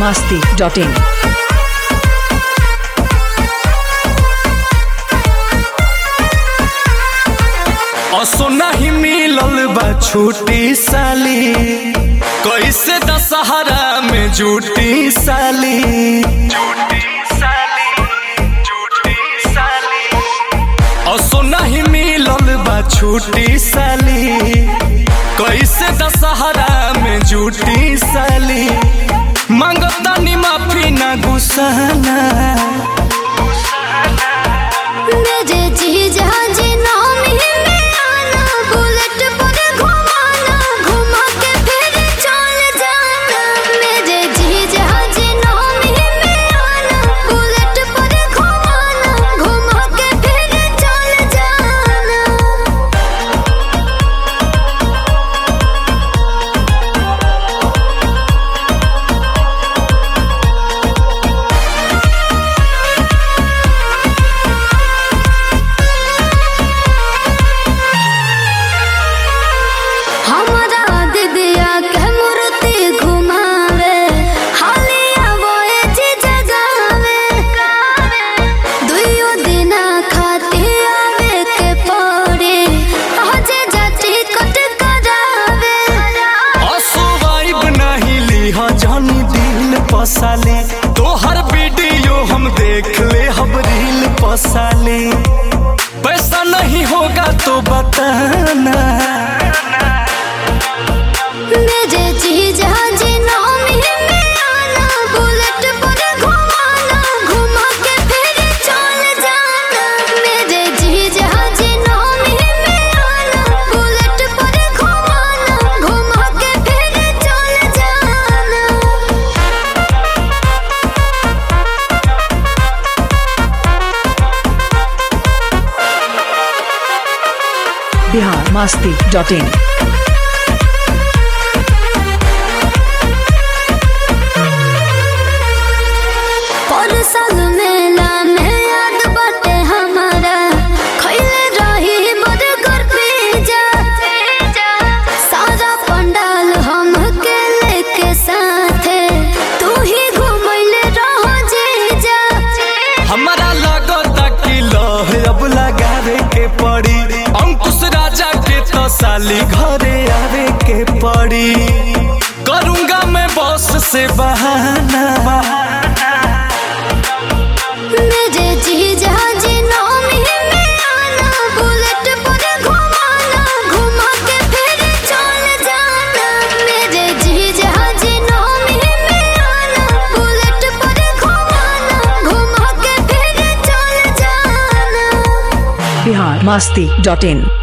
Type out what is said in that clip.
biharmasti.in। असो नहीं मिलल बा छूटी साली, कैसे दशहरा में जूटी साली। असो नहीं मिलल बा छूटी साली, कैसे दशहरा में जूटी साली। मांगता नी माफी ना गुस्साना, मेरे जीजा जी नामी में आना, बुलेट पर घुमाना, घुमा के फिर चल जाना। मेरे जीजा जी नामी में आना, बुलेट पर घुमाना, घुमा के फिर चल जाना। हमारा दिदिया के मूर्ति घुमावे, हालिया बोए जी जगावे। दुइयो दिना खाती आवे के पड़े, हजे जाती कट करावे। असो वाइब नहीं लीहा जानी दिल पसाले, तोहर वीडियो हम देख ले हम रील पसाले। पैसा नहीं होगा तो बताना, मेरे जीजा जी नामी में आना, बुलेट पर घुमाना, घुमा के फिर चल जाना। मेरे जीजा जी नामी में आना, बुलेट पर घुमाना, घुमा के फिर चल जाना। biharmasti.in। पर साल मेला में याद बाटे हमारा, खइले रही बर्गर पिज्जा। सारा पंडाल हम के लेके साथे, तू ही घुमैले रहो जीजा। हमारा लगता कि लह अब लगावे के पड़ी, अंकुश राजा के तो साली घरे आवे के पड़ी। करूंगा मैं बॉस से बहाना, मेरे जीजा जी नामी में आना, बुलेट पर घुमाना, घुमा के फिर चल जाना। मेरे जीजा जी नामी में आना, बुलेट पर घुमाना, घुमा के फिर चल जाना। biharmasti.in।